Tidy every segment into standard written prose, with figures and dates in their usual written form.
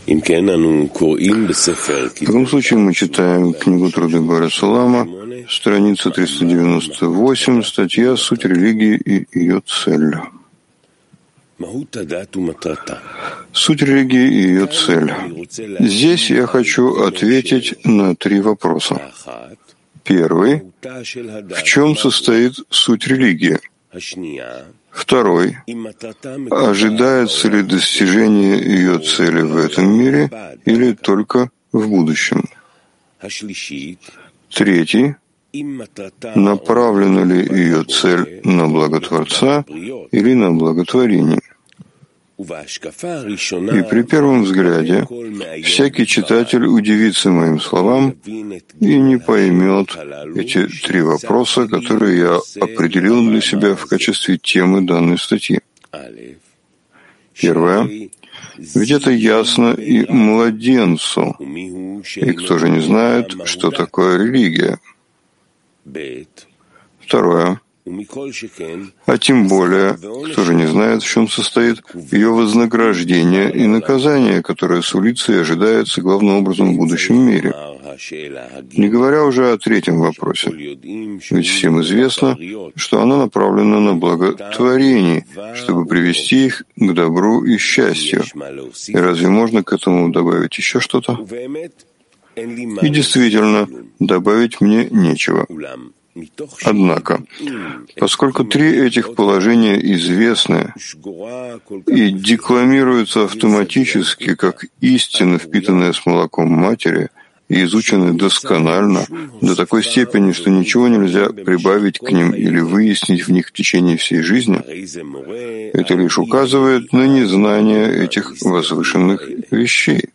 В таком случае мы читаем книгу Труды Бора Салама, страница 398, статья «Суть религии и ее цель». Суть религии и ее цель. Здесь я хочу ответить на 3 вопроса. Первый. В чем состоит суть религии? Второй. Ожидается ли достижение ее цели в этом мире или только в будущем? Третий. Направлена ли ее цель на благо Творца или на благотворение? И при первом взгляде всякий читатель удивится моим словам и не поймет эти 3 вопроса, которые я определил для себя в качестве темы данной статьи. Первое. Ведь это ясно и младенцу. И кто же не знает, что такое религия? Второе. А тем более, кто же не знает, в чем состоит ее вознаграждение и наказание, которое сулится и ожидается главным образом в будущем мире. Не говоря уже о третьем вопросе. Ведь всем известно, что она направлена на благотворение, чтобы привести их к добру и счастью. И разве можно к этому добавить еще что-то? И действительно, добавить мне нечего. Однако, поскольку 3 этих положения известны и декламируются автоматически как истина, впитанная с молоком матери, и изучены досконально до такой степени, что ничего нельзя прибавить к ним или выяснить в них в течение всей жизни, это лишь указывает на незнание этих возвышенных вещей.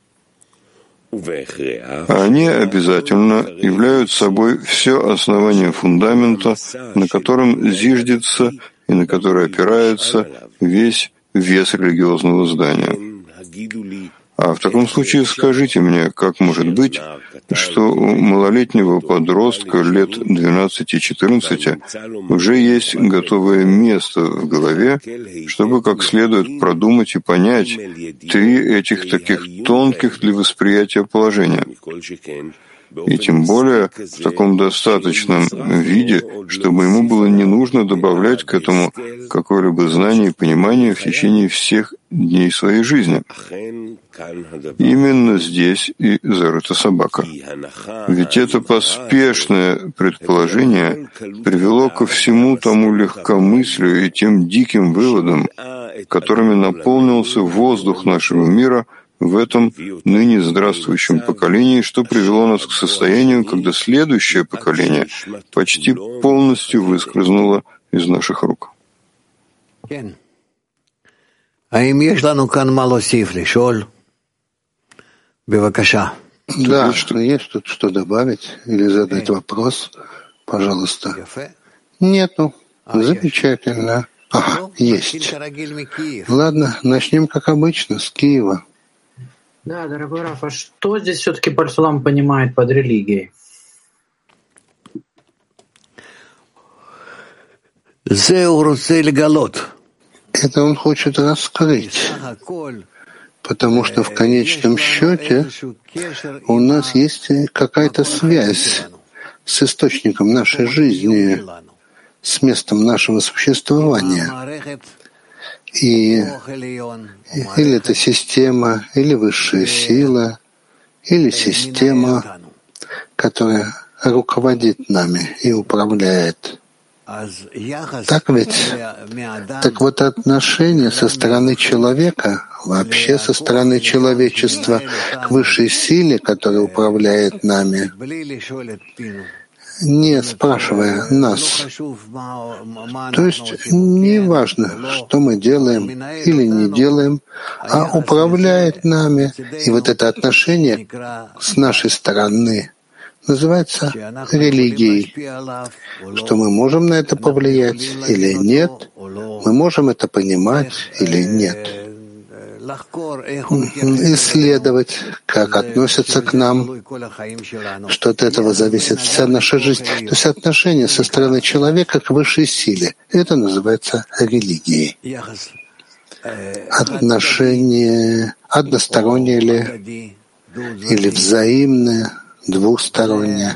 Они обязательно являются собой все основание фундамента, на котором зиждется и на который опирается весь вес религиозного здания. А в таком случае скажите мне, как может быть, что у малолетнего подростка лет 12-14 уже есть готовое место в голове, чтобы как следует продумать и понять 3 этих таких тонких для восприятия положения? И тем более в таком достаточном виде, чтобы ему было не нужно добавлять к этому какое-либо знание и понимание в течение всех дней своей жизни. Именно здесь и зарыта собака. Ведь это поспешное предположение привело ко всему тому легкомыслию и тем диким выводам, которыми наполнился воздух нашего мира в этом ныне здравствующем поколении, что привело нас к состоянию, когда следующее поколение почти полностью выскользнуло из наших рук. Да, есть тут что добавить или задать вопрос? Пожалуйста. Нету. Замечательно. Ага, есть. Ладно, начнем как обычно, с Киева. Да, дорогой Раф, а что здесь все-таки Бальсулам понимает под религией? Это он хочет раскрыть, потому что в конечном счете у нас есть какая-то связь с источником нашей жизни, с местом нашего существования. И или это система, или высшая сила, или система, которая руководит нами и управляет. Так ведь? Так вот, отношение со стороны человека, вообще со стороны человечества к высшей силе, которая управляет нами, не спрашивая нас. То есть не важно, что мы делаем или не делаем, а управляет нами. И вот это отношение с нашей стороны называется религией. Что мы можем на это повлиять или нет, мы можем это понимать или нет. Исследовать, как относятся к нам, что от этого зависит вся наша жизнь. То есть отношение со стороны человека к высшей силе. Это называется религией. Отношение одностороннее ли, или взаимное, двухстороннее.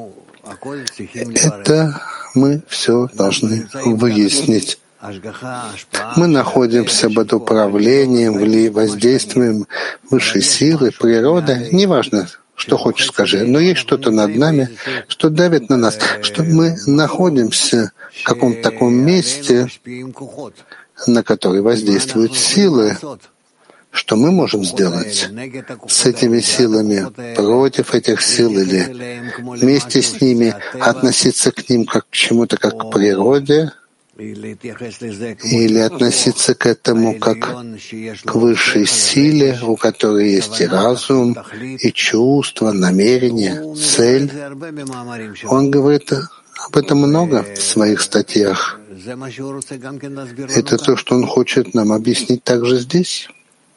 Это мы все должны выяснить. Мы находимся под управлением, воздействием высшей силы, природы, неважно, что хочешь скажи, но есть что-то над нами, что давит на нас, что мы находимся в каком-то таком месте, на который воздействуют силы. Что мы можем сделать с этими силами, против этих сил или вместе с ними, относиться к ним как к чему-то, как к природе, или относиться к этому как к высшей силе, у которой есть и разум, и чувства, намерение, цель. Он говорит об этом много в своих статьях. Это то, что он хочет нам объяснить также здесь.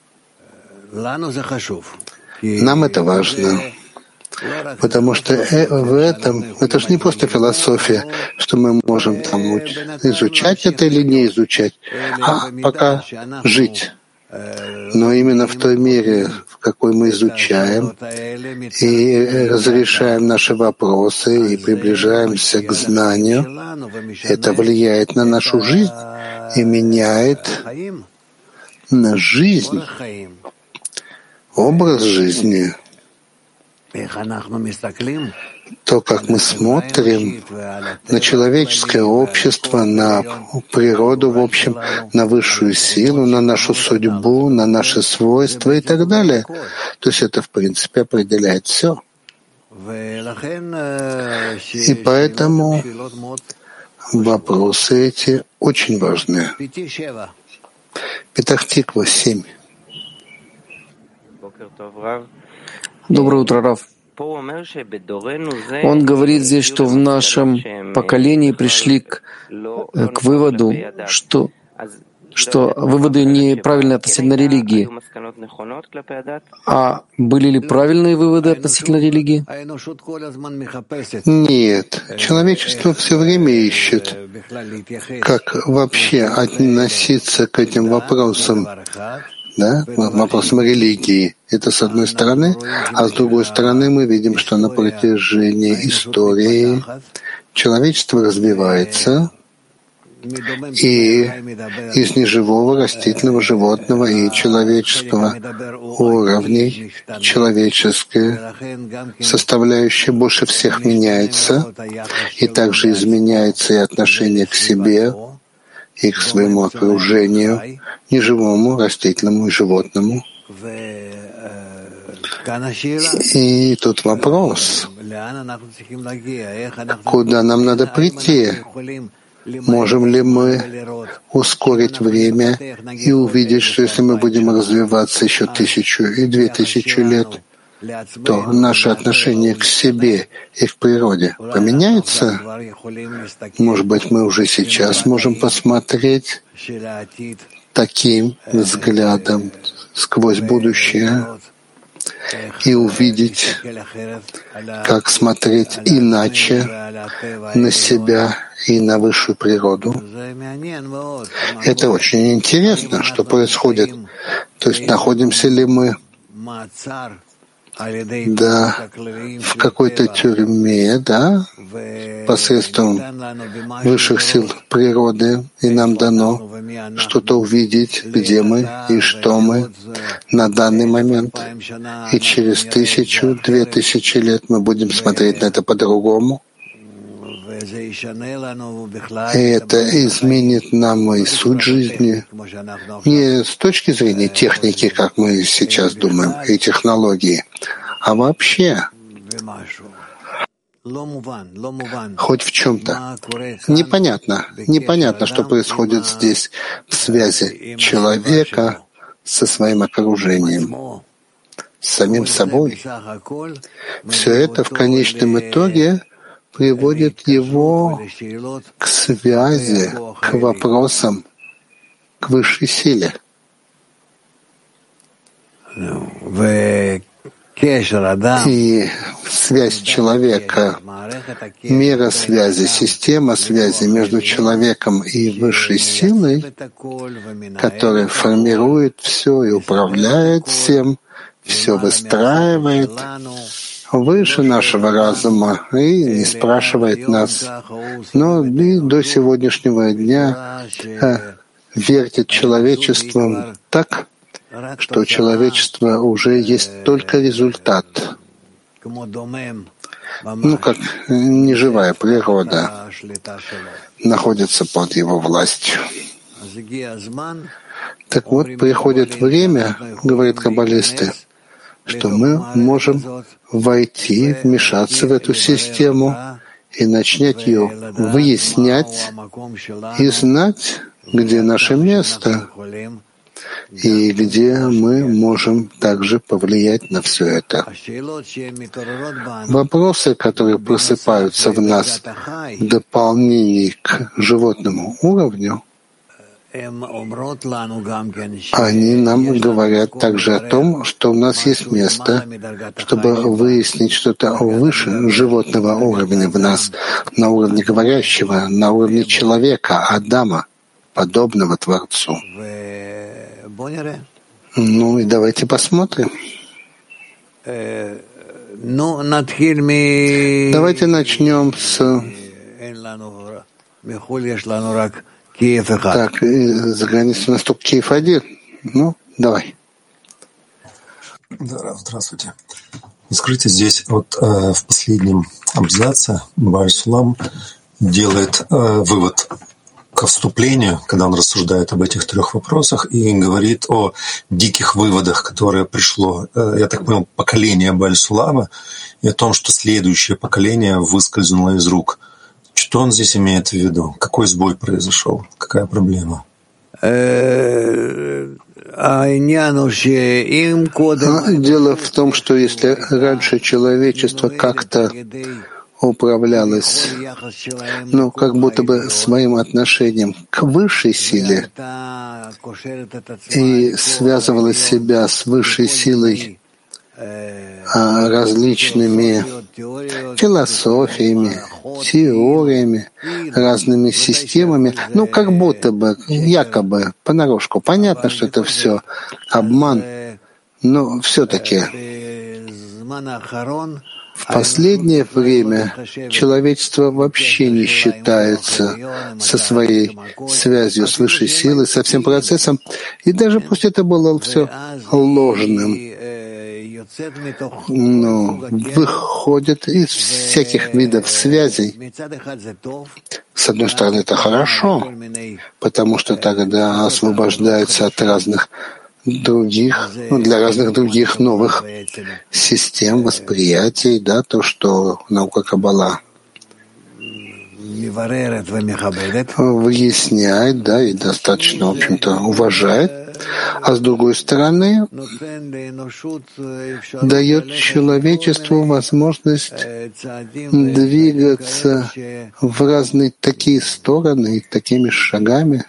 Нам это важно, потому что в этом, это же не просто философия, что мы можем там изучать это или не изучать, а пока жить. Но именно в той мере, в какой мы изучаем и разрешаем наши вопросы и приближаемся к знанию, это влияет на нашу жизнь и меняет на жизнь, образ жизни, то, как мы смотрим на человеческое общество, на природу в общем, на высшую силу, на нашу судьбу, на наши свойства и так далее. То есть это, в принципе, определяет все. И поэтому вопросы эти очень важны. Петах Тиква 7. Доброе утро, Рав. Он говорит здесь, что в нашем поколении пришли к выводу, что выводы неправильные относительно религии. А были ли правильные выводы относительно религии? Нет. Человечество все время ищет, как вообще относиться к этим вопросам. Да, вопросом религии. Это с одной стороны, а с другой стороны мы видим, что на протяжении истории человечество развивается, и из неживого, растительного, животного и человеческого уровней человеческая составляющая больше всех меняется, и также изменяется и отношение к себе, и к своему окружению, неживому, растительному и животному. И тут вопрос, куда нам надо прийти? Можем ли мы ускорить время и увидеть, что если мы будем развиваться еще 1000 и 2000 лет, то наше отношение к себе и к природе поменяется? Может быть, мы уже сейчас можем посмотреть таким взглядом сквозь будущее и увидеть, как смотреть иначе на себя и на высшую природу. Это очень интересно, что происходит. То есть находимся ли мы в какой-то тюрьме, посредством высших сил природы, и нам дано что-то увидеть, где мы и что мы на данный момент. И через 1000-2000 лет мы будем смотреть на это по-другому. И это изменит нам и суть жизни. Не с точки зрения техники, как мы сейчас думаем, и технологии, а вообще хоть в чем-то. Непонятно, что происходит здесь в связи человека со своим окружением, с самим собой. Все это в конечном итоге приводит его к связи, к вопросам, к высшей силе. И в связь человека, мера связи, система связи между человеком и высшей силой, которая формирует все и управляет всем, все выстраивает выше нашего разума и не спрашивает нас, но и до сегодняшнего дня вертит человечеством так, что у человечества уже есть только результат. Как неживая природа находится под его властью. Так вот, приходит время, говорят каббалисты, что мы можем войти, вмешаться в эту систему и начать ее выяснять и знать, где наше место и где мы можем также повлиять на все это. Вопросы, которые просыпаются в нас в дополнении к животному уровню, они нам говорят также о том, что у нас есть место, чтобы выяснить что-то выше животного уровня в нас, на уровне говорящего, на уровне человека, Адама, подобного Творцу. И давайте посмотрим. Давайте начнем с... Так, за границей у нас только Киев-1. Давай. Да, здравствуйте. Скажите, здесь в последнем абзаце Бааль Сулам делает вывод ко вступлению, когда он рассуждает об этих трех вопросах и говорит о диких выводах, которые пришло, я так понял, поколение Бааль Сулама, и о том, что следующее поколение выскользнуло из рук. Что он здесь имеет в виду? Какой сбой произошел? Какая проблема? Дело в том, что если раньше человечество как-то управлялось, как будто бы своим отношением к высшей силе и связывало себя с высшей силой различными философиями, теориями, разными системами, как будто бы, якобы, понарошку. Понятно, что это все обман, но все-таки в последнее время человечество вообще не считается со своей связью с высшей силой, со всем процессом, и даже пусть это было все ложным, выходит из всяких видов связей. С одной стороны, это хорошо, потому что тогда освобождается от разных других, для разных других новых систем восприятий, то, что наука Каббала выясняет, и достаточно, в общем-то, уважает, а с другой стороны дает человечеству возможность двигаться в разные такие стороны, такими шагами,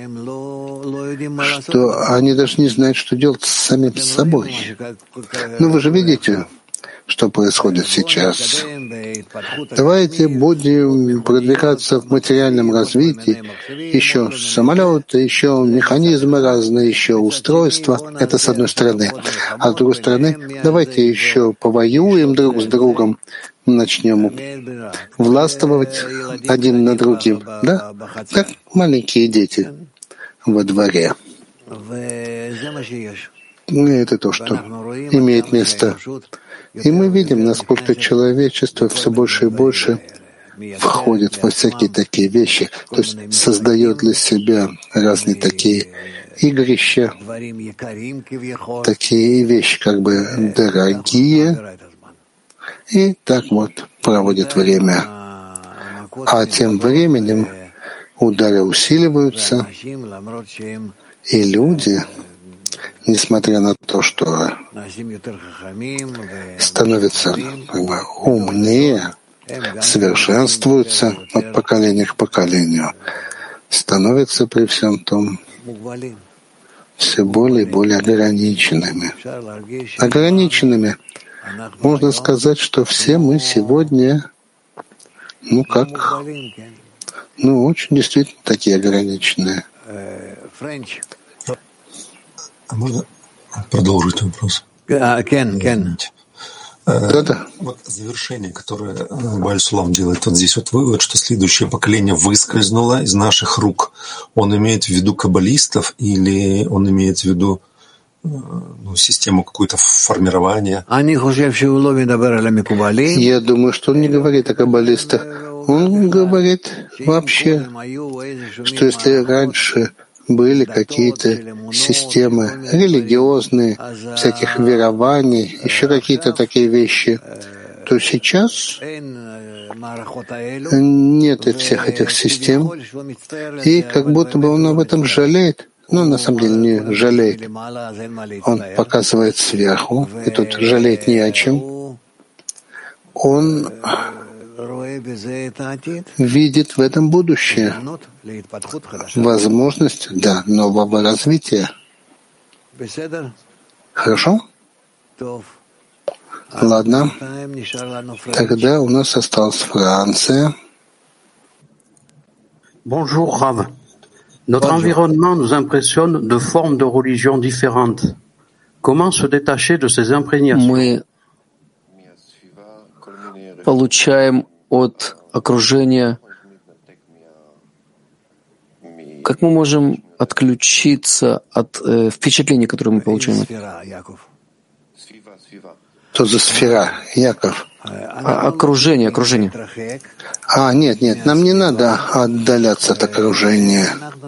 что они даже не знают, что делать с самим собой. Вы же видите, что происходит сейчас. Давайте будем продвигаться в материальном развитии. Еще самолеты, еще механизмы разные, еще устройства. Это с одной стороны. А с другой стороны, давайте еще повоюем друг с другом, начнем властвовать один над другим. Как маленькие дети во дворе. Это то, что имеет место. И мы видим, насколько человечество все больше и больше входит во всякие такие вещи, то есть создает для себя разные такие игрища, такие вещи как бы дорогие, и так проводит время. А тем временем удары усиливаются, и люди, несмотря на то, что становятся умнее, совершенствуются от поколения к поколению, становятся при всем том все более и более ограниченными. можно сказать, что все мы сегодня, очень действительно такие ограниченные. А можно продолжить вопрос? Да-да. Вот завершение, которое Бааль-Сулам делает, вот здесь вот вывод, что следующее поколение выскользнуло из наших рук. Он имеет в виду каббалистов или он имеет в виду систему какое-то формирования? Я думаю, что он не говорит о каббалистах. Он говорит вообще, что если раньше были какие-то системы религиозные, всяких верований, еще какие-то такие вещи, то сейчас нет всех этих систем, и как будто бы он об этом жалеет. Но на самом деле не жалеет. Он показывает сверху, и тут жалеть не о чем. Он видит в этом будущее, возможность, нового развития. Хорошо? Ладно. Тогда у нас осталась Франция. Bonjour, Rav. Notre environnement nous impressionne de formes de religions différentes. Comment se détacher de ces imprégnations? Мы получаем от окружения. Как мы можем отключиться от впечатлений, которые мы получаем? Что за сфера, Яков? Окружение. Нет, нам не надо отдаляться от окружения.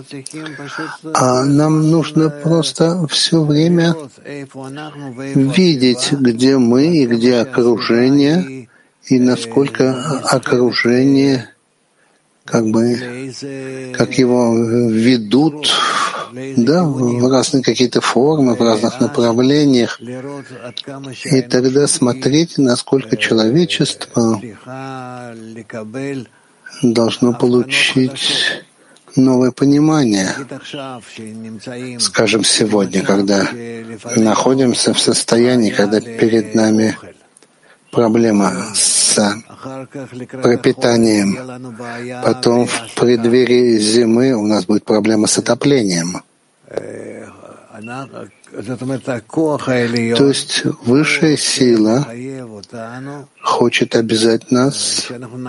Нам нужно просто все время видеть, где мы и где окружение, и насколько окружение, как его ведут, в разные какие-то формы, в разных направлениях. И тогда смотрите, насколько человечество должно получить новое понимание. Скажем, сегодня, когда находимся в состоянии, когда перед нами проблема с пропитанием. Потом в преддверии зимы у нас будет проблема с отоплением. То есть высшая сила хочет обязать нас,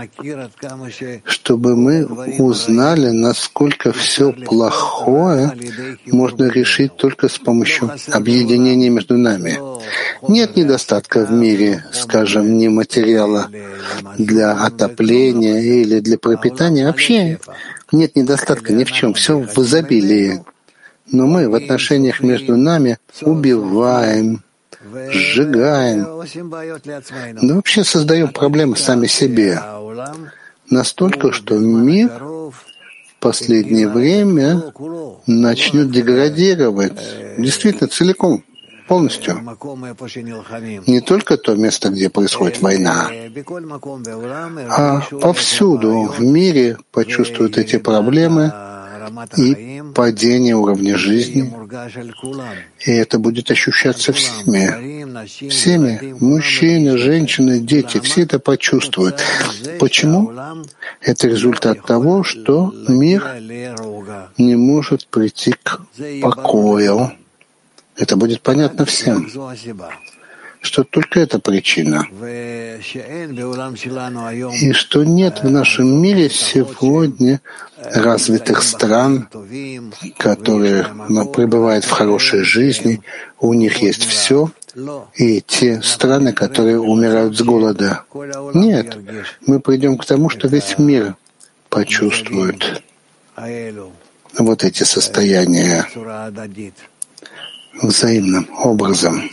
чтобы мы узнали, насколько все плохое можно решить только с помощью объединения между нами. Нет недостатка в мире, скажем, ни материала для отопления или для пропитания. Вообще нет недостатка ни в чем, все в изобилии. Но мы в отношениях между нами убиваем, сжигаем, вообще создаем проблемы сами себе. Настолько, что мир в последнее время начнет деградировать, действительно целиком, полностью. Не только то место, где происходит война, а повсюду в мире почувствуют эти проблемы и падение уровня жизни. И это будет ощущаться всеми, мужчины, женщины, дети, все это почувствуют. Почему? Это результат того, что мир не может прийти к покою. Это будет понятно всем, что только это причина. И что нет в нашем мире сегодня развитых стран, которые пребывают в хорошей жизни, у них есть все, и те страны, которые умирают с голода. Нет, мы придем к тому, что весь мир почувствует вот эти состояния взаимным образом.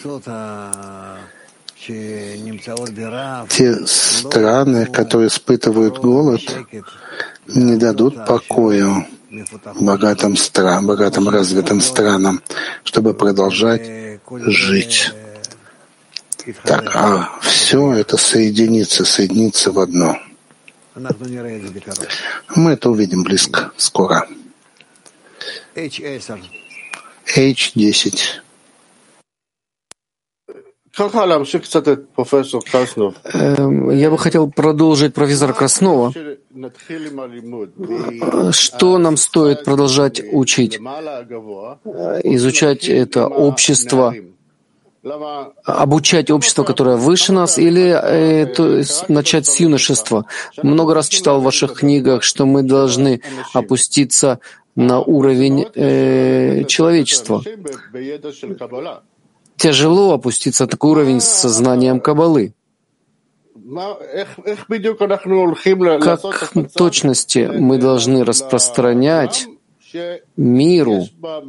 Те страны, которые испытывают голод, не дадут покоя богатым развитым странам, чтобы продолжать жить. Так, все это соединится в одно. Мы это увидим скоро. H10. Я бы хотел продолжить профессора Краснова. Что нам стоит продолжать учить? Изучать это общество, обучать общество, которое выше нас, или начать с юношества? Много раз читал в ваших книгах, что мы должны опуститься на уровень человечества. Тяжело опуститься на такой уровень с знанием Каббалы. Как в точности мы должны распространять миру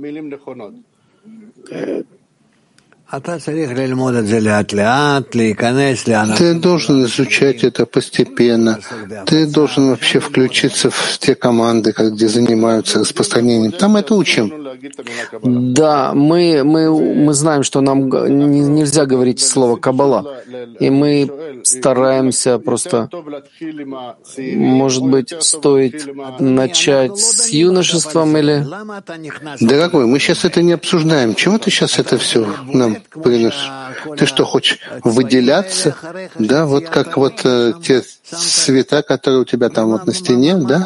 Ты должен изучать это постепенно. Ты должен вообще включиться в те команды, где занимаются распространением. Там это учим. Да, мы знаем, что нам нельзя говорить слово «каббала», и мы стараемся просто, может быть, стоит начать с юношеством или... Дорогой, мы сейчас это не обсуждаем. Чего ты сейчас это все нам приносишь? Ты что, хочешь выделяться? Да, вот как те цвета, которые у тебя там на стене, да?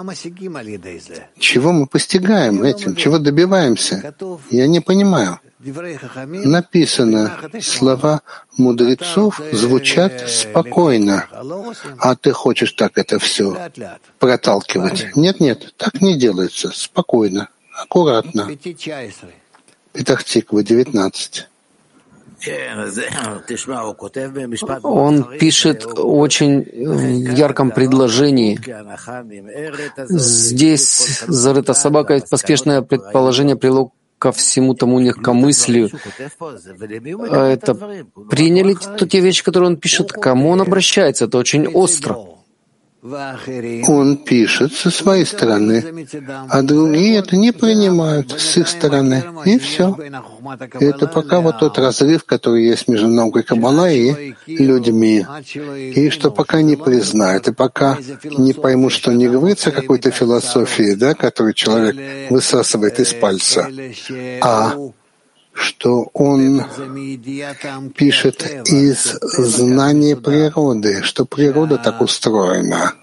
Чего мы постигаем этим? Чего добиваемся? Я не понимаю. Написано, слова мудрецов звучат спокойно, а ты хочешь так это все проталкивать. Нет, так не делается. Спокойно, аккуратно. Петах Тиква, 19. Он пишет очень в ярком предложении. Здесь зарыта собака, поспешное предположение привело ко всему тому легкомыслию. Это приняли те вещи, которые он пишет? К кому он обращается? Это очень остро. Он пишет со своей стороны, а другие это не принимают с их стороны. И все. Это пока тот разрыв, который есть между наукой Каббала и людьми. И что пока не признают, и пока не поймут, что не говорится о какой-то философии, которую человек высасывает из пальца, а что он пишет из знания природы, что природа так устроена,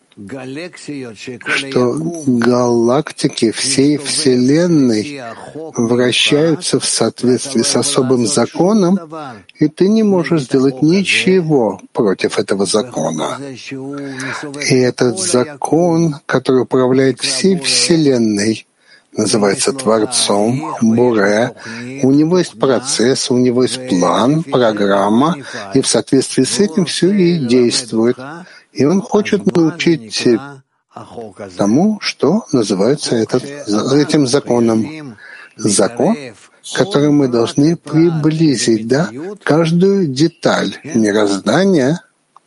что галактики всей Вселенной вращаются в соответствии с особым законом, и ты не можешь сделать ничего против этого закона. И этот закон, который управляет всей Вселенной, называется Творцом, Буре. У него есть процесс, у него есть план, программа, и в соответствии с этим все и действует. И он хочет научить тому, что называется этим законом. Закон, который мы должны приблизить, каждую деталь мироздания.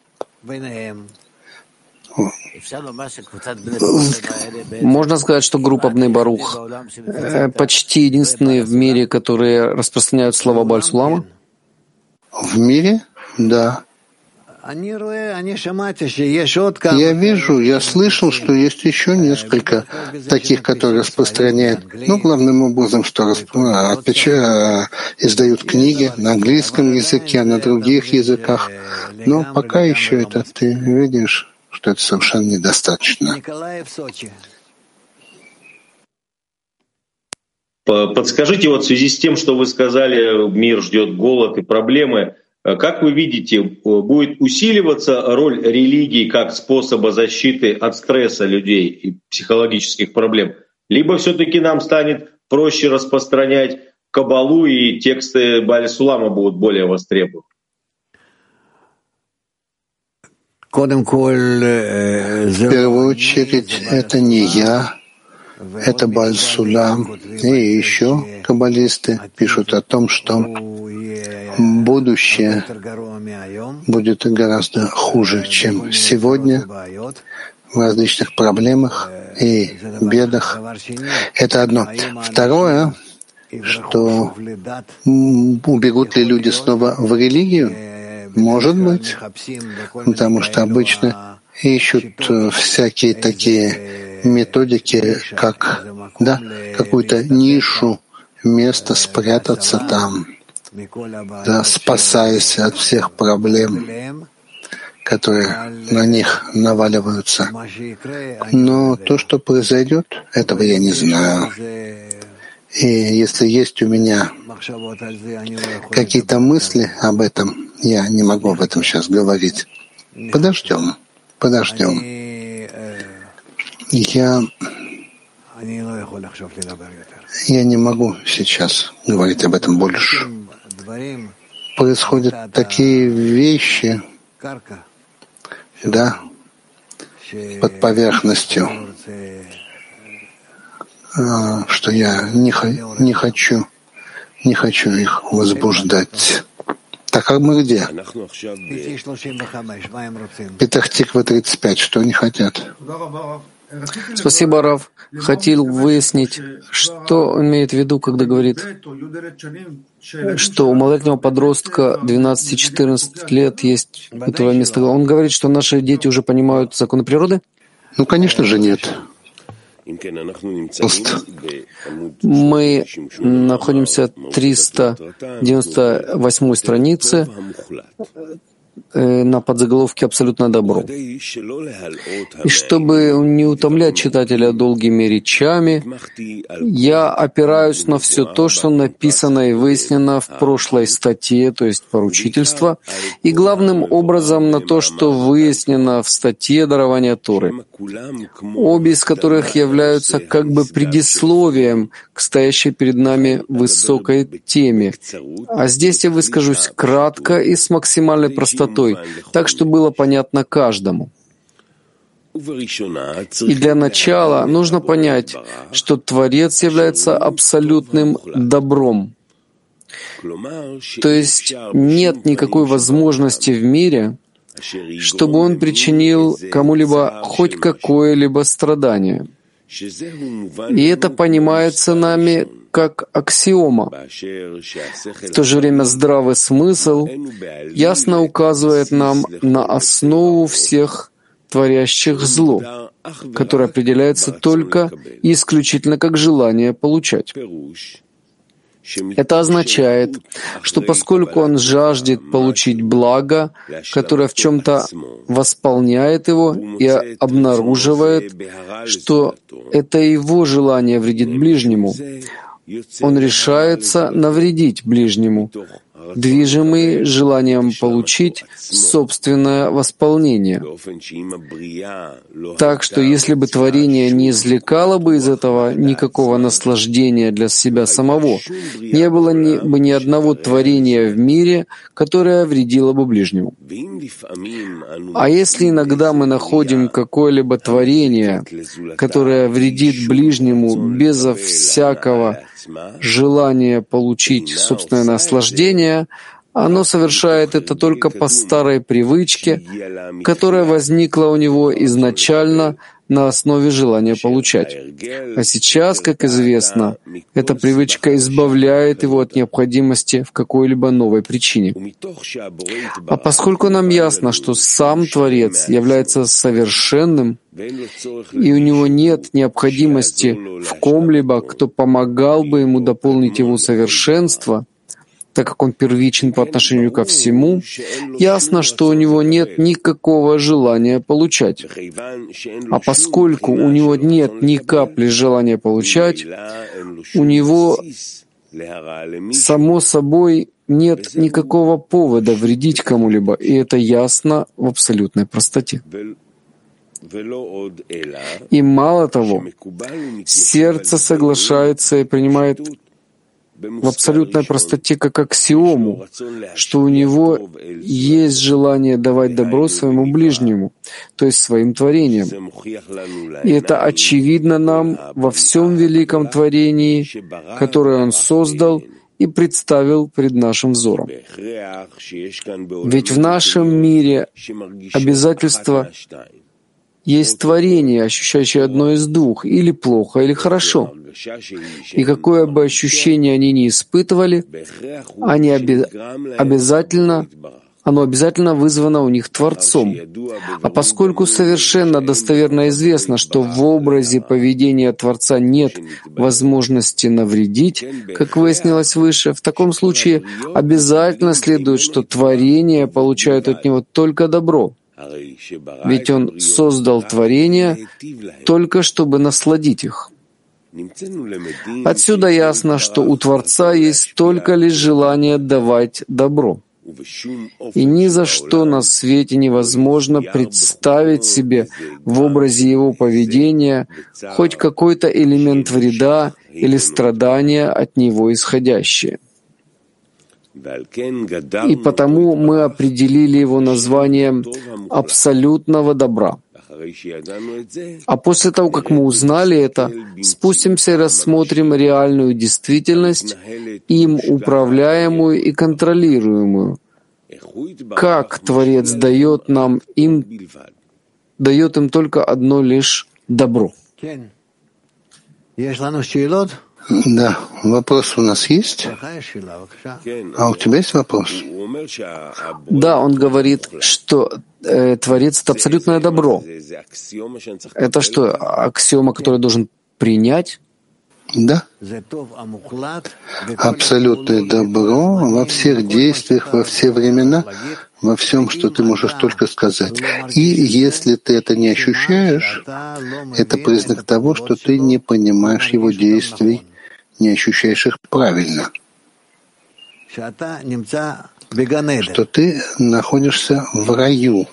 Можно сказать, что группа Бней Барух почти единственные в мире, которые распространяют слова Бааль Сулама? В мире? Да. Я вижу, я слышал, что есть еще несколько таких, которые распространяют, главным образом, что издают книги на английском языке, на других языках. Но пока еще это ты видишь, что это совершенно недостаточно. Подскажите, в связи с тем, что вы сказали, мир ждет голод и проблемы, как вы видите, будет усиливаться роль религии как способа защиты от стресса людей и психологических проблем? Либо все-таки нам станет проще распространять Каббалу, и тексты Бааль Сулама будут более востребованы? В первую очередь, это не я, это Бааль Сулам. И еще каббалисты пишут о том, что будущее будет гораздо хуже, чем сегодня, в различных проблемах и бедах. Это одно. Второе, что убегут ли люди снова в религию? Может быть, потому что обычно ищут всякие такие методики, как какую-то нишу, место спрятаться там. да, спасаясь от всех проблем, которые на них наваливаются. Но то, что произойдет, этого я не знаю. И если есть у меня какие-то мысли об этом, я не могу об этом сейчас говорить. Подождем. Я не могу сейчас говорить об этом больше. Происходят такие вещи, да, под поверхностью, что я не хочу их возбуждать. Так, а мы где? Петах-Тиква 35. Что они хотят? Спасибо, Рав. Хотел выяснить, что он имеет в виду, когда говорит, что у малолетнего подростка 12-14 лет есть этого места. Он говорит, что наши дети уже понимают законы природы? Ну, конечно же, нет. Мы находимся в 398 странице на подзаголовке «Абсолютное добро». И чтобы не утомлять читателя долгими речами, я опираюсь на все то, что написано и выяснено в прошлой статье, то есть поручительство, и главным образом на то, что выяснено в статье дарования Торы, обе из которых являются как бы предисловием к стоящей перед нами высокой теме. А здесь я выскажусь кратко и с максимальной простотой, так что было понятно каждому. И для начала нужно понять, что Творец является абсолютным добром. То есть нет никакой возможности в мире, чтобы он причинил кому-либо хоть какое-либо страдание. И это понимается нами как аксиома. В то же время здравый смысл ясно указывает нам на основу всех творящих зло, которое определяется только и исключительно как желание получать. Это означает, что поскольку он жаждет получить благо, которое в чем-то восполняет его и обнаруживает, что это его желание вредит ближнему, он решается навредить ближнему, движимый желанием получить собственное восполнение. Так что если бы творение не извлекало бы из этого никакого наслаждения для себя самого, не было бы ни одного творения в мире, которое вредило бы ближнему. А если иногда мы находим какое-либо творение, которое вредит ближнему безо всякого желания получить собственное наслаждение, оно совершает это только по старой привычке, которая возникла у него изначально на основе желания получать. А сейчас, как известно, эта привычка избавляет его от необходимости в какой-либо новой причине. А поскольку нам ясно, что сам Творец является совершенным, и у него нет необходимости в ком-либо, кто помогал бы ему дополнить его совершенство, так как он первичен по отношению ко всему, ясно, что у него нет никакого желания получать. А поскольку у него нет ни капли желания получать, у него, само собой, нет никакого повода вредить кому-либо, и это ясно в абсолютной простоте. И мало того, сердце соглашается и принимает в абсолютной простоте как аксиому, что у него есть желание давать добро своему ближнему, то есть своим творениям. И это очевидно нам во всем великом творении, которое он создал и представил пред нашим взором. Ведь в нашем мире обязательства есть творение, ощущающее одно из двух, или плохо, или хорошо. И какое бы ощущение они ни испытывали, они обязательно оно обязательно вызвано у них Творцом. А поскольку совершенно достоверно известно, что в образе поведения Творца нет возможности навредить, как выяснилось выше, в таком случае обязательно следует, что творения получают от него только добро. Ведь он создал творения только чтобы насладить их. Отсюда ясно, что у Творца есть только лишь желание давать добро. И ни за что на свете невозможно представить себе в образе его поведения хоть какой-то элемент вреда или страдания от него исходящее. И потому мы определили его названием «абсолютного добра». А после того, как мы узнали это, спустимся и рассмотрим реальную действительность, им управляемую и контролируемую. Как Творец дает им только одно лишь добро. Да, вопрос у нас есть? А у тебя есть вопрос? Да, он говорит, что Творец — это абсолютное добро. Это что, аксиома, которую должен принять? Да. Абсолютное добро во всех действиях, во все времена, во всем, что ты можешь только сказать. И если ты это не ощущаешь, это признак того, что ты не понимаешь его действий, не ощущаешь их правильно. Что ты находишься в раю.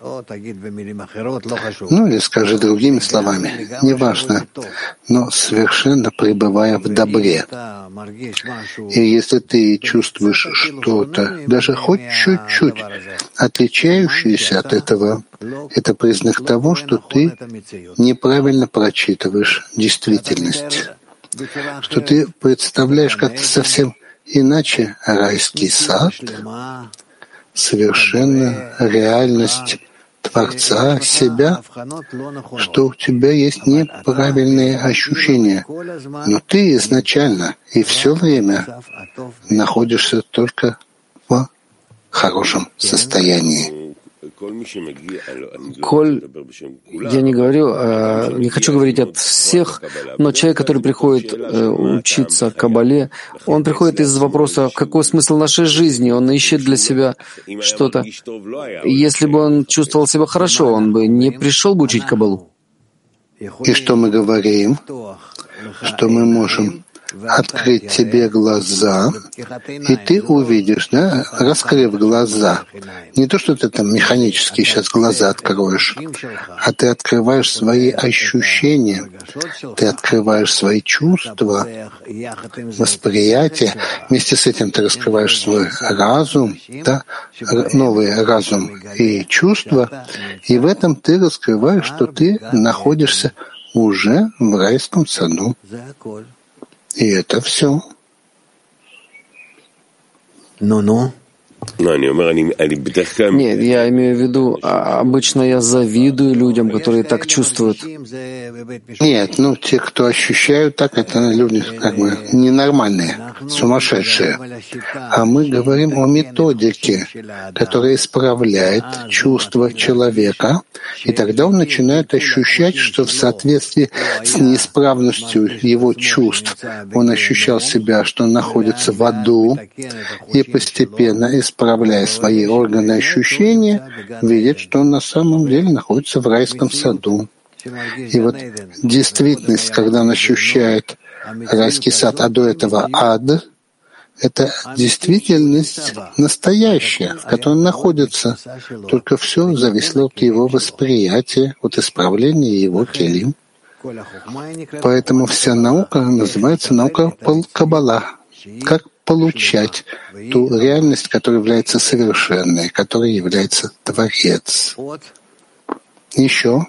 Ну или скажи другими словами, неважно, но совершенно пребывая в добре. И если ты чувствуешь что-то, даже хоть чуть-чуть отличающееся от этого, это признак того, что ты неправильно прочитываешь действительность, что ты представляешь как-то совсем иначе райский сад, совершенно реальность Творца, себя, что у тебя есть неправильные ощущения. Но ты изначально и все время находишься только в хорошем состоянии. Коль, я не говорю, не хочу говорить от всех, но человек, который приходит учиться Кабале, он приходит из вопроса, какой смысл нашей жизни, он ищет для себя что-то. Если бы он чувствовал себя хорошо, он бы не пришел бы учить Кабалу. И что мы говорим? Что мы можем открыть тебе глаза, и ты увидишь, да, раскрыв глаза. Не то, что ты там механически сейчас глаза откроешь, а ты открываешь свои ощущения, ты открываешь свои чувства, восприятие. Вместе с этим ты раскрываешь свой разум, да, новый разум и чувства, и в этом ты раскрываешь, что ты находишься уже в райском саду. И это все. Нет, я имею в виду, обычно я завидую людям, которые так чувствуют. Нет, те, кто ощущают так, это люди как бы ненормальные, сумасшедшие. А мы говорим о методике, которая исправляет чувства человека, и тогда он начинает ощущать, что в соответствии с неисправностью его чувств он ощущал себя, что он находится в аду, и постепенно исправляя свои органы ощущения, видит, что он на самом деле находится в райском саду. И вот действительность, когда он ощущает райский сад, а до этого ад, это действительность настоящая, в которой он находится. Только все зависело от его восприятия, от исправления его келим. Поэтому вся наука называется наука Каббала. Как получать ту реальность, которая является совершенной, которой является Творец. Еще.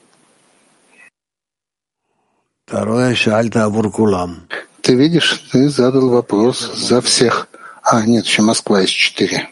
Ты видишь, ты задал вопрос за всех. Нет, еще Москва есть 4.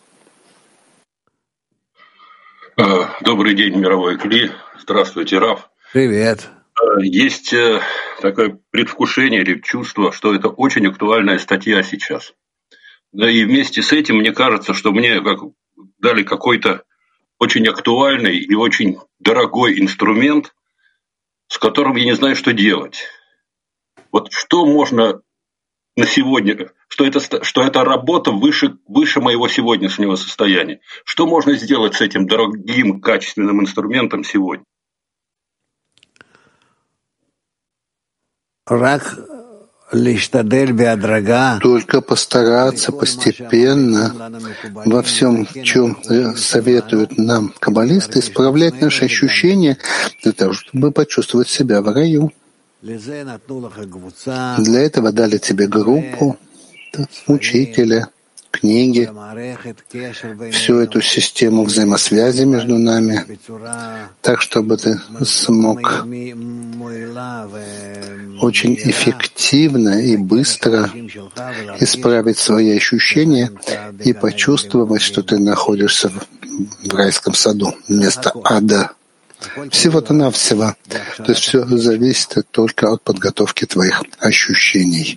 Добрый день, мировой Кли. Здравствуйте, Рав. Привет. Есть такое предвкушение или чувство, что это очень актуальная статья сейчас. Да и вместе с этим мне кажется, что мне, как дали какой-то очень актуальный и очень дорогой инструмент, с которым я не знаю, что делать. Вот что можно на сегодня, что это работа выше моего сегодняшнего состояния. Что можно сделать с этим дорогим, качественным инструментом сегодня? Только постараться постепенно во всем, чем советуют нам каббалисты, исправлять наши ощущения для того, чтобы почувствовать себя в раю. Для этого дали тебе группу, учителя, книги, всю эту систему взаимосвязи между нами, так, чтобы ты смог очень эффективно и быстро исправить свои ощущения и почувствовать, что ты находишься в райском саду вместо ада. Всего-то навсего. То есть все зависит только от подготовки твоих ощущений.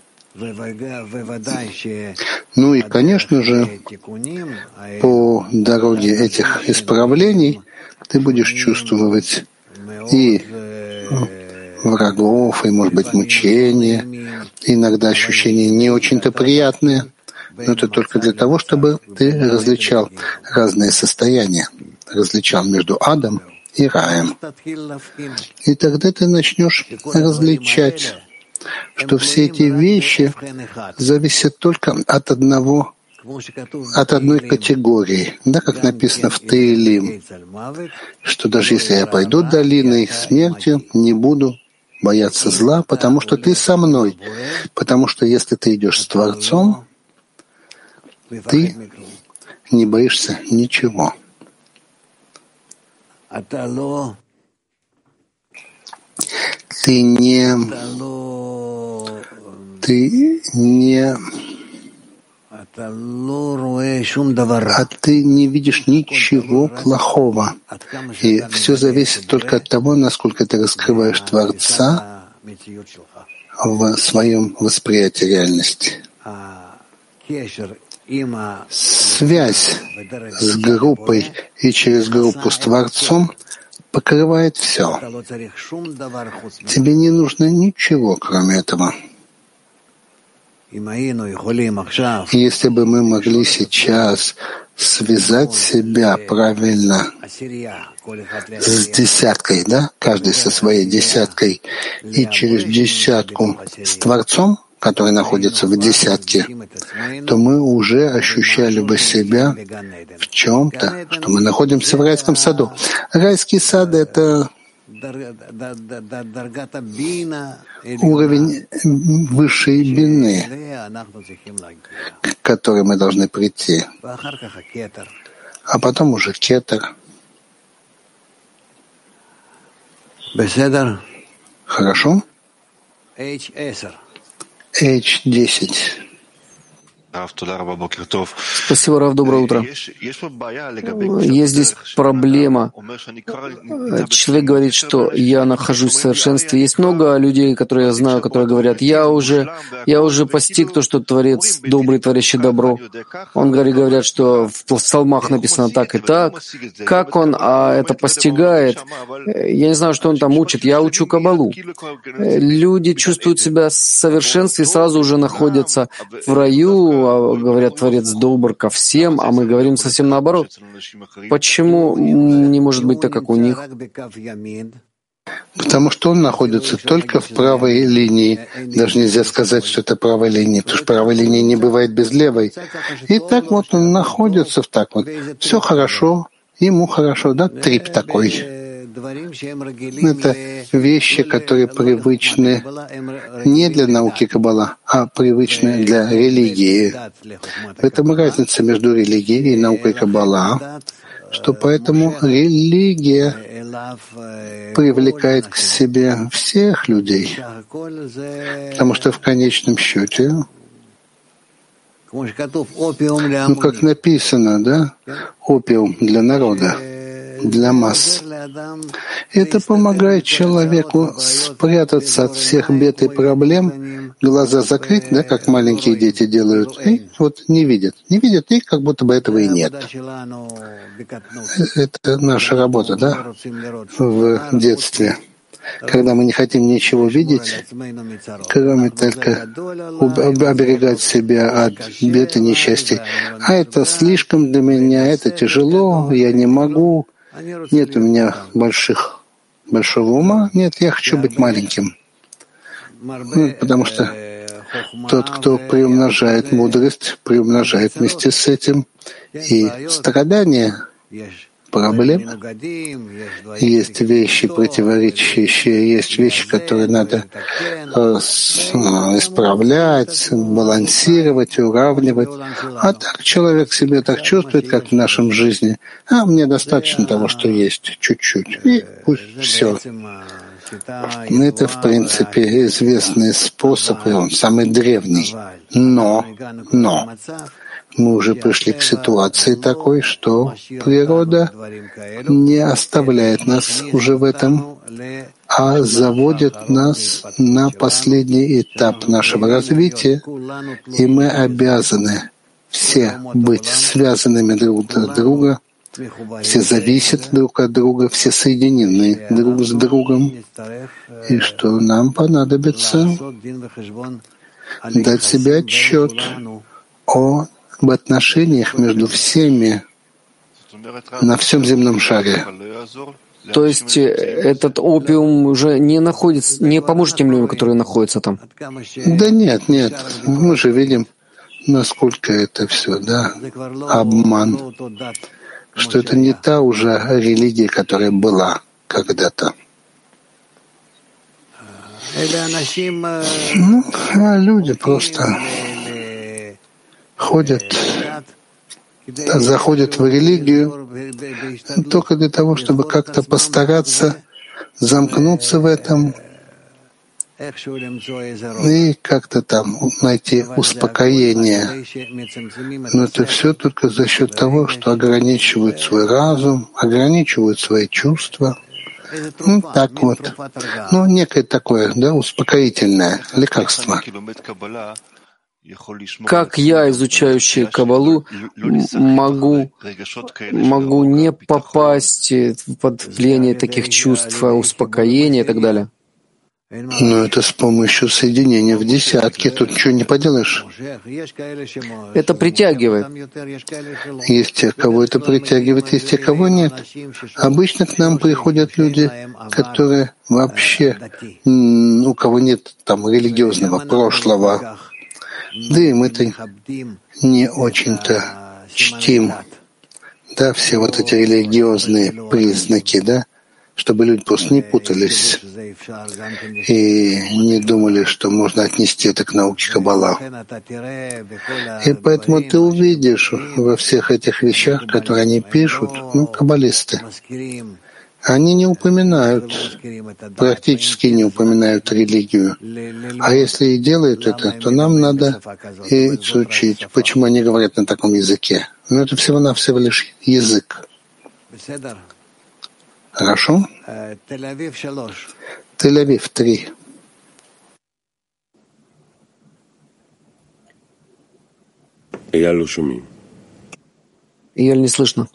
Ну и, конечно же, по дороге этих исправлений ты будешь чувствовать и врагов, и, может быть, мучения, иногда ощущения не очень-то приятные, но это только для того, чтобы ты различал разные состояния, различал между адом и раем. И тогда ты начнешь различать, что все эти вещи зависят только от одной категории, да, как написано в Теилим, что даже если я пойду долиной смерти, не буду бояться зла, потому что ты со мной, потому что если ты идешь с Творцом, ты не боишься ничего. Ты не видишь ничего плохого. И все зависит только от того, насколько ты раскрываешь Творца в своем восприятии реальности. Связь с группой и через группу с Творцом покрывает все. Тебе не нужно ничего, кроме этого. Если бы мы могли сейчас связать себя правильно с десяткой, да, каждый со своей десяткой, и через десятку с Творцом, который находится в десятке, то мы уже ощущали бы себя в чем-то, что мы находимся в райском саду. Райский сад — это уровень высшей бины, к которой мы должны прийти. А потом уже кетер. Хорошо? H10. Спасибо, Рав, доброе утро. Есть здесь проблема. Человек говорит, что я нахожусь в совершенстве. Есть много людей, которые я знаю, которые говорят, я уже постиг то, что Творец добрый, творящий добро. Он говорят, что в псалмах написано так и так. Как он это постигает? Я не знаю, что он там учит. Я учу Кабалу. Люди чувствуют себя в совершенстве и сразу уже находятся в раю, говорят, Творец добр ко всем, а мы говорим совсем наоборот. Почему не может быть так, как у них? Потому что он находится только в правой линии. Даже нельзя сказать, что это правая линия, потому что правой линии не бывает без левой. И так вот он находится в так вот. Все хорошо, ему хорошо, да, трип такой. Это вещи, которые привычны не для науки Каббала, а привычны для религии. В этом разница между религией и наукой Каббала, что поэтому религия привлекает к себе всех людей, потому что в конечном счете, как написано, да, опиум для народа, для масс. Это помогает человеку спрятаться от всех бед и проблем глаза закрыть, да, как маленькие дети делают, и вот не видят. Не видят, и как будто бы этого и нет. Это наша работа, да, в детстве. Когда мы не хотим ничего видеть, кроме только оберегать себя от бед и несчастий. А это слишком для меня, это тяжело, я не могу, нет у меня большого ума, нет, я хочу быть маленьким. Потому что тот, кто приумножает мудрость, приумножает вместе с этим и страдания, проблем. Есть вещи противоречащие, есть вещи, которые надо исправлять, балансировать, уравнивать. А так человек себе так чувствует, как в нашем жизни. А мне достаточно того, что есть, чуть-чуть. И пусть все. Это, в принципе, известный способ, и он самый древний. Но мы уже пришли к ситуации такой, что природа не оставляет нас уже в этом, а заводит нас на последний этап нашего развития, и мы обязаны все быть связанными друг от друга, все зависят друг от друга, все соединены друг с другом, и что нам понадобится дать себе отчет об отношениях между всеми на всем земном шаре. То есть этот опиум уже не поможет тем людям, которые находятся там? Да нет. Мы же видим, насколько это все, да, обман. Что это не та уже религия, которая была когда-то. А люди просто заходят в религию только для того, чтобы как-то постараться замкнуться в этом и как-то там найти успокоение. Но это все только за счет того, что ограничивают свой разум, ограничивают свои чувства. Так вот. Некое такое, да, успокоительное лекарство. Как я, изучающий Каббалу, могу не попасть под влияние таких чувств, успокоения и так далее? Это с помощью соединения в десятки. Тут ничего не поделаешь. Это притягивает. Есть те, кого это притягивает, есть те, кого нет. Обычно к нам приходят люди, которые вообще, у кого нет там религиозного прошлого, да и мы-то не очень-то чтим, да, все вот эти религиозные признаки, да, чтобы люди просто не путались и не думали, что можно отнести это к науке Каббала. И поэтому ты увидишь во всех этих вещах, которые они пишут, каббалисты, они не упоминают, практически не упоминают религию. А если и делают это, то нам надо и изучить, почему они говорят на таком языке. Это всего-навсего лишь язык. Хорошо? Тель-Авив 3. Ияль не слышно.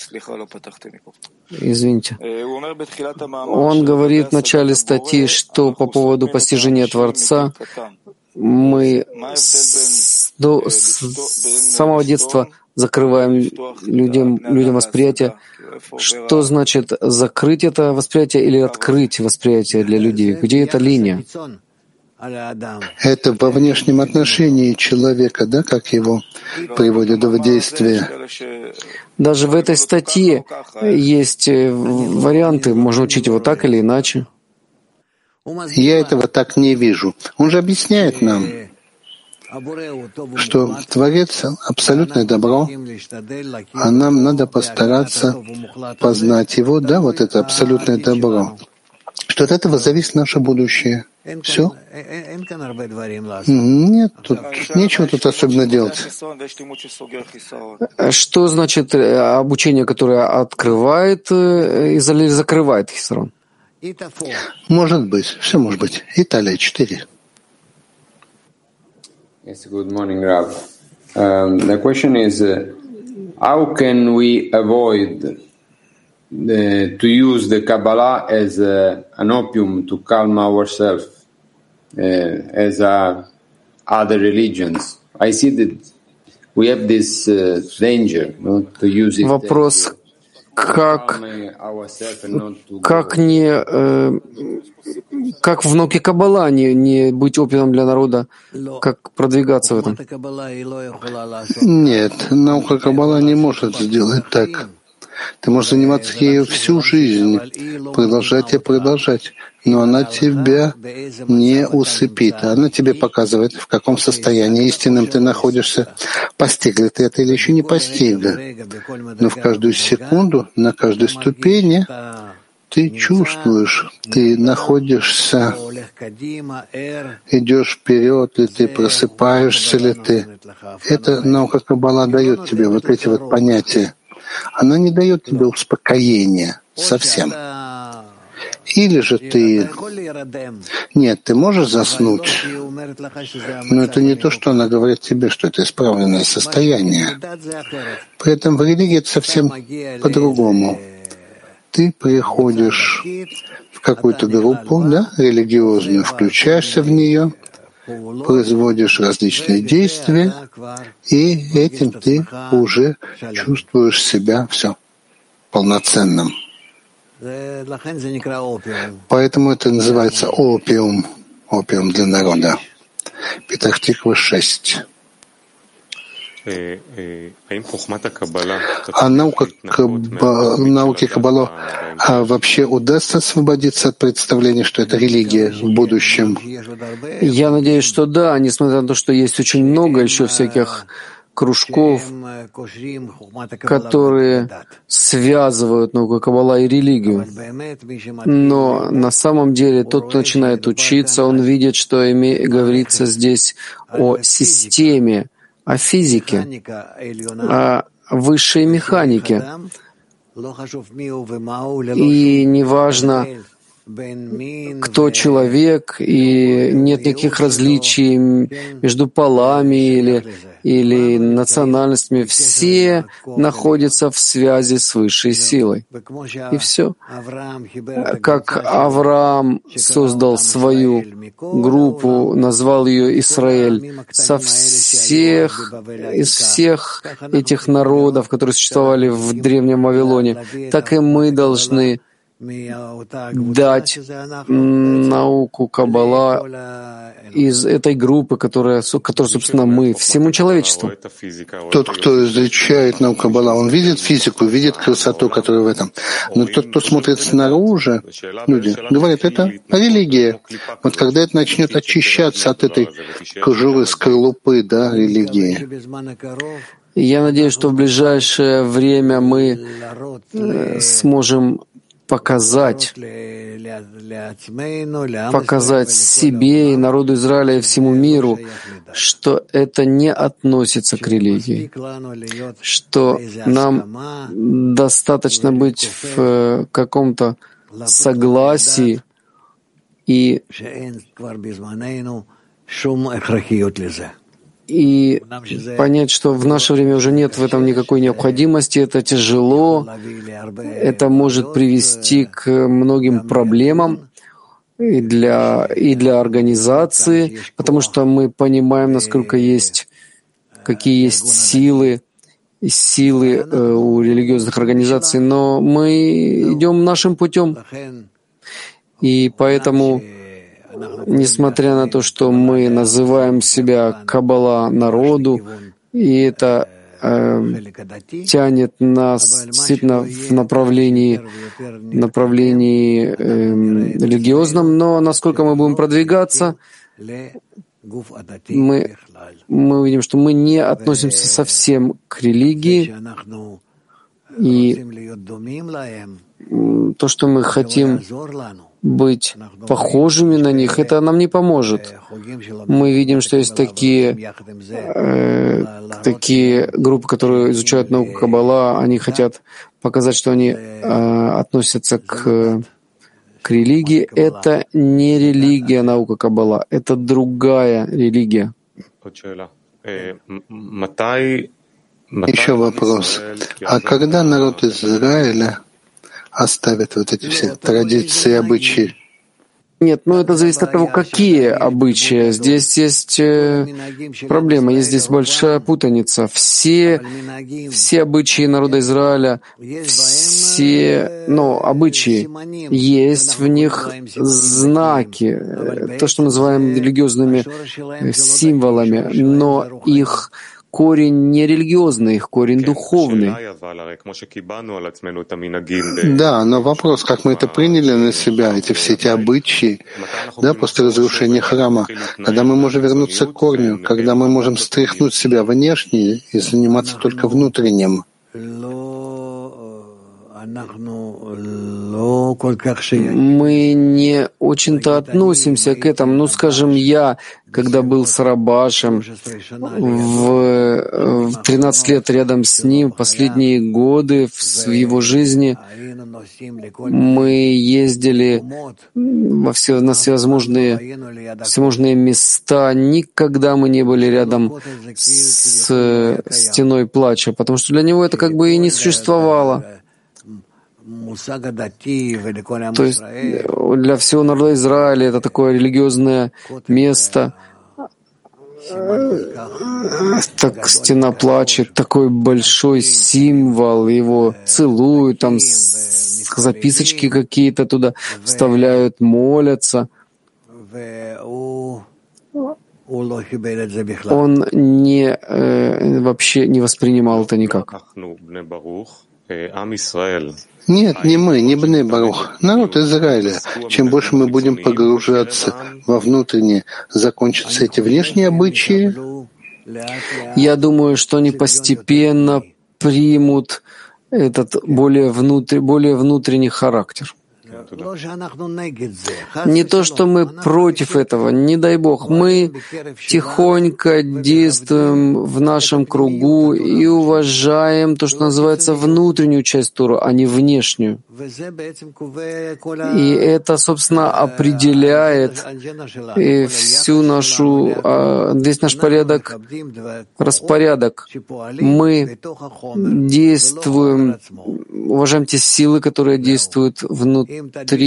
Извините. Он говорит в начале статьи, что по поводу постижения Творца мы с самого детства закрываем людям восприятие. Что значит закрыть это восприятие или открыть восприятие для людей? Где эта линия? Это во внешнем отношении человека, да, как его приводят в действие. Даже в этой статье есть варианты, можно учить его так или иначе. Я этого так не вижу. Он же объясняет нам, что Творец — абсолютное добро, а нам надо постараться познать его, да, вот это абсолютное добро, что от этого зависит наше будущее. Все? Нет, тут нечего тут особенно делать. Что значит обучение, которое открывает или закрывает хисрон? Может быть, все может быть. Италия 4. Yes, good morning, Rav. The question is, how can we avoid to use the Kabbalah as an opium to calm ourselves, as other religions? I see that we have this danger, to use it. Вопрос, как в науке Каббала не быть опиумом для народа, как продвигаться в этом? Нет, наука Каббала не может сделать так. Ты можешь заниматься ею всю жизнь, продолжать и продолжать, но она тебя не усыпит. Она тебе показывает, в каком состоянии истинным ты находишься, постиг ли ты это или еще не постиг. Но в каждую секунду, на каждой ступени ты чувствуешь, ты находишься, идешь вперед ли ты, просыпаешься ли ты. Это наука Каббала дает тебе вот эти вот понятия. Она не дает тебе успокоения совсем. Или же ты... Нет, ты можешь заснуть, но это не то, что она говорит тебе, что это исправленное состояние. Поэтому в религии это совсем по-другому. Ты приходишь в какую-то группу, да, религиозную, включаешься в нее, производишь различные действия, и этим ты уже чувствуешь себя все полноценным. Поэтому это называется опиум, опиум для народа. Петах Тиква 6. А науке Каббала вообще удастся освободиться от представления, что это религия в будущем? Я надеюсь, что да, несмотря на то, что есть очень много еще всяких кружков, которые связывают науку Каббала и религию. Но на самом деле тот, кто начинает учиться, он видит, что говорится здесь о системе, о физике, о высшей механике. И неважно, кто человек, и нет никаких различий между полами или национальностями. Все находятся в связи с высшей силой. И все. Как Авраам создал свою группу, назвал ее Израиль, из всех этих народов, которые существовали в Древнем Вавилоне, так и мы должны дать науку Каббала из этой группы, которая, собственно, мы, всему человечеству. Тот, кто изучает науку Каббала, он видит физику, видит красоту, которая в этом. Но тот, кто смотрит снаружи, люди говорят, это религия. Вот когда это начнет очищаться от этой кожуры, скорлупы, да, религии. Я надеюсь, что в ближайшее время мы сможем показать себе и народу Израиля и всему миру, что это не относится к религии, что нам достаточно быть в каком-то согласии и понять, что в наше время уже нет в этом никакой необходимости, это тяжело, это может привести к многим проблемам и для организации, потому что мы понимаем, какие есть силы у религиозных организаций, но мы идем нашим путем. И поэтому, несмотря на то, что мы называем себя Каббала народу, и это тянет нас действительно в направлении религиозном, но насколько мы будем продвигаться, мы увидим, что мы не относимся совсем к религии, и то, что мы хотим быть похожими на них, это нам не поможет. Мы видим, что есть такие группы, которые изучают науку Каббала, они хотят показать, что они относятся к религии. Это не религия наука Каббала, это другая религия. Еще вопрос. А когда народ Израиля оставит вот эти все традиции и обычаи? Нет, это зависит от того, какие обычаи. Здесь есть проблема, есть здесь большая путаница. Все обычаи народа Израиля, все обычаи, есть в них знаки, то, что мы называем религиозными символами, но их корень не религиозный, их корень духовный. Да, но вопрос, как мы это приняли на себя, все эти обычаи, после разрушения храма, когда мы можем вернуться к корню, когда мы можем стряхнуть себя внешне и заниматься только внутренним. Мы не очень-то относимся к этому. Скажем, я, когда был с Рабашем, в 13 лет рядом с ним, последние годы в его жизни, мы ездили на всевозможные места. Никогда мы не были рядом с стеной плача, потому что для него это как бы и не существовало. То есть для всего народа Израиля это такое религиозное место. Так стена плачет, такой большой символ, его целуют, там записочки какие-то туда вставляют, молятся. Он вообще не воспринимал это никак. Нет, не мы, не Бней Барух, народ Израиля. Чем больше мы будем погружаться во внутреннее, закончатся эти внешние обычаи. Я думаю, что они постепенно примут этот более внутренний характер. Не то, что мы против этого, не дай Бог. Мы тихонько действуем в нашем кругу и уважаем то, что называется внутреннюю часть Торы, а не внешнюю. И это, собственно, определяет весь наш распорядок. Мы действуем, уважаем те силы, которые действуют внутри,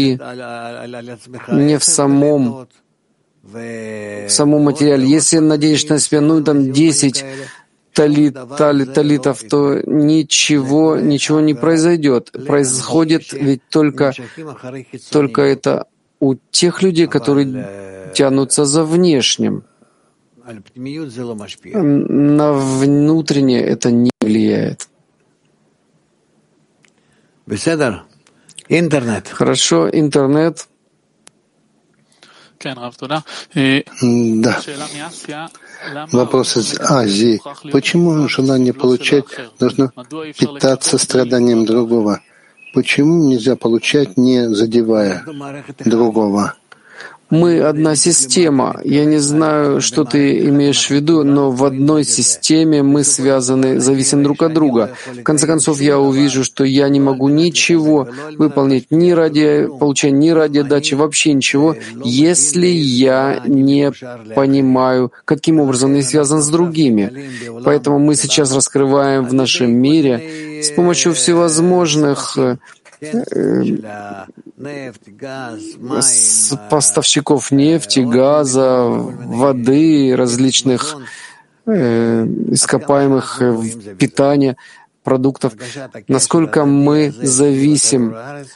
не в самом материале. Если надеешься на себя, 10 талитов, то ничего не произойдет. Происходит ведь только это у тех людей, которые тянутся за внешним. На внутреннее это не влияет. Интернет. Хорошо, интернет. Да. Вопрос из Азии. Почему желание получать должно питаться страданием другого? Почему нельзя получать, не задевая другого? Мы одна система. Я не знаю, что ты имеешь в виду, но в одной системе мы связаны, зависим друг от друга. В конце концов, я увижу, что я не могу ничего выполнить ни ради получения, ни ради отдачи, вообще ничего, если я не понимаю, каким образом я связан с другими. Поэтому мы сейчас раскрываем в нашем мире с помощью всевозможных поставщиков нефти, газа, воды, различных ископаемых питания, продуктов. Насколько мы зависим,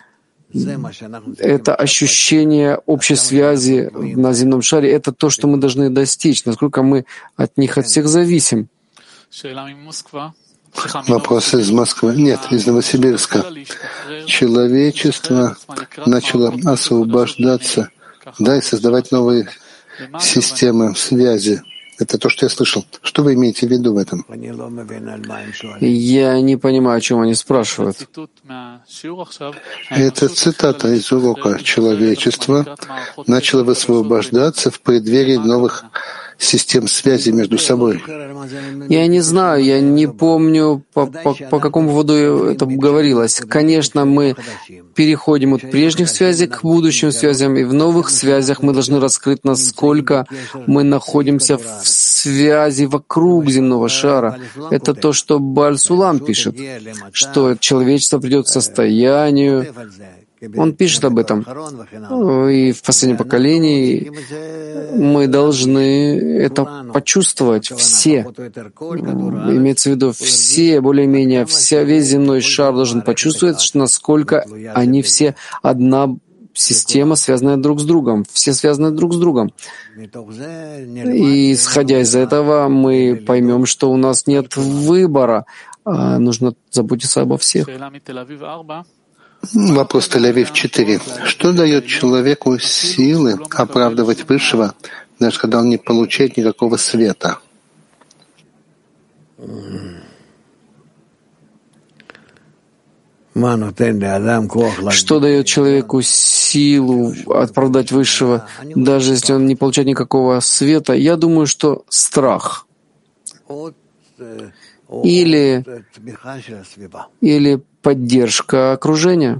это ощущение общей связи на земном шаре, это то, что мы должны достичь, насколько мы от них от всех зависим. Вопрос из Москвы. Нет, из Новосибирска. Человечество начало освобождаться, и создавать новые системы связи. Это то, что я слышал. Что вы имеете в виду в этом? Я не понимаю, о чем они спрашивают. Это цитата из урока. Человечество начало высвобождаться в преддверии новых систем связи между собой. Я не знаю, я не помню, по какому поводу это говорилось. Конечно, мы переходим от прежних связей к будущим связям, и в новых связях мы должны раскрыть, насколько мы находимся в связи вокруг земного шара. Это то, что Бааль Сулам пишет, что человечество придет к состоянию. Он пишет об этом. И в последнем поколении мы должны это почувствовать. Все. Имеется в виду, все, более-менее, весь земной шар должен почувствовать, насколько они все одна система, связанная друг с другом. Все связаны друг с другом. И, исходя из этого, мы поймем, что у нас нет выбора. Нужно заботиться обо всех. Вопрос Тель-Авив 4. Что дает человеку силы оправдывать Высшего, даже когда он не получает никакого света? Что дает человеку силу оправдать Высшего, даже если он не получает никакого света? Я думаю, что страх. Или поддержка окружения.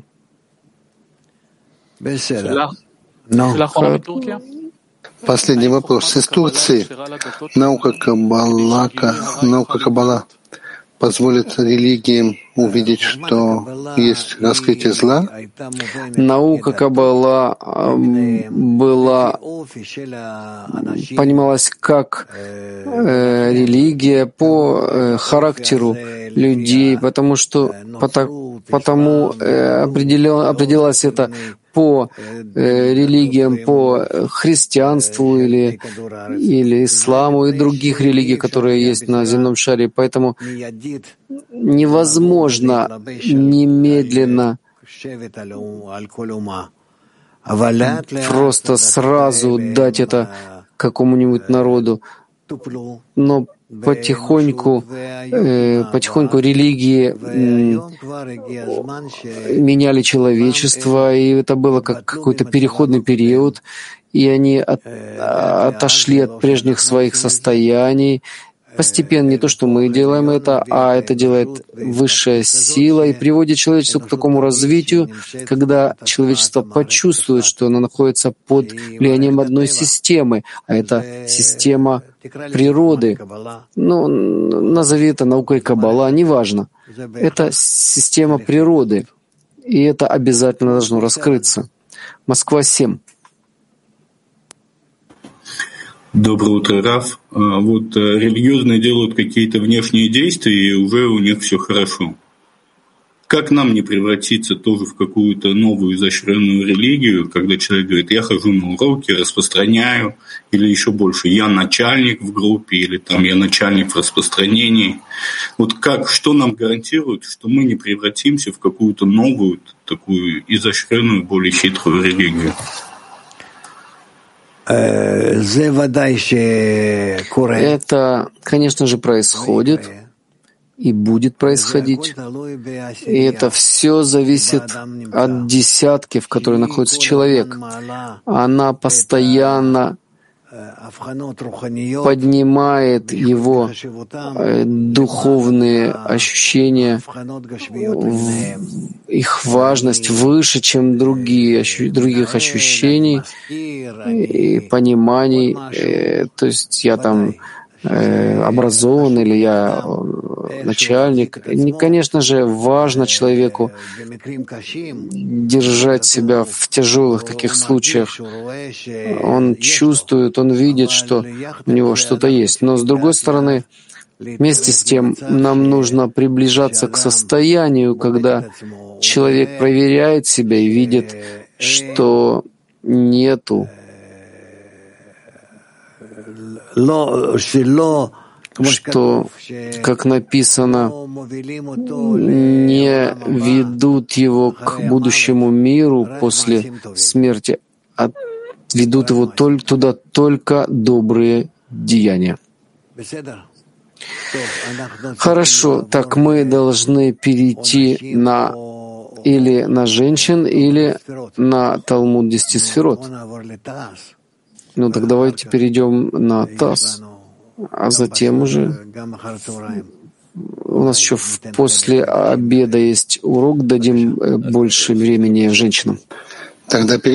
Последний вопрос. Из Турции. Наука Каббала позволит религиям увидеть, что есть раскрытие зла? Наука Каббала понималась как религия по характеру людей, потому определялось это по религиям, по христианству или исламу и других религий, которые есть на земном шаре. Поэтому невозможно немедленно просто сразу дать это какому-нибудь народу. Но потихоньку религии меняли человечество, и это было как какой-то переходный период, и они отошли от прежних своих состояний. Постепенно не то, что мы делаем это, а это делает высшая сила и приводит человечество к такому развитию, когда человечество почувствует, что оно находится под влиянием одной системы, а это система природы. Назови это наукой Каббала, неважно. Это система природы, и это обязательно должно раскрыться. Москва, 7. Доброе утро, Раф. Вот религиозные делают какие-то внешние действия, и уже у них все хорошо. Как нам не превратиться тоже в какую-то новую изощренную религию, когда человек говорит, я хожу на уроки, распространяю, или еще больше, я начальник в группе, или там я начальник в распространении. Вот что нам гарантирует, что мы не превратимся в какую-то новую, такую изощренную, более хитрую религию? Это, конечно же, происходит и будет происходить. И это все зависит от десятки, в которой находится человек. Она постоянно поднимает его духовные ощущения, их важность выше, чем других ощущений и пониманий. То есть я там образован или я начальник. Конечно же, важно человеку держать себя в тяжелых таких случаях. Он чувствует, он видит, что у него что-то есть. Но, с другой стороны, вместе с тем нам нужно приближаться к состоянию, когда человек проверяет себя и видит, что нету что, как написано, не ведут его к будущему миру после смерти, а ведут его туда только добрые деяния. Хорошо, так мы должны перейти или на женщин, или на Талмуд 10 сферот. Так давайте перейдем на ТАСС, а затем уже у нас еще после обеда есть урок, дадим больше времени женщинам. Тогда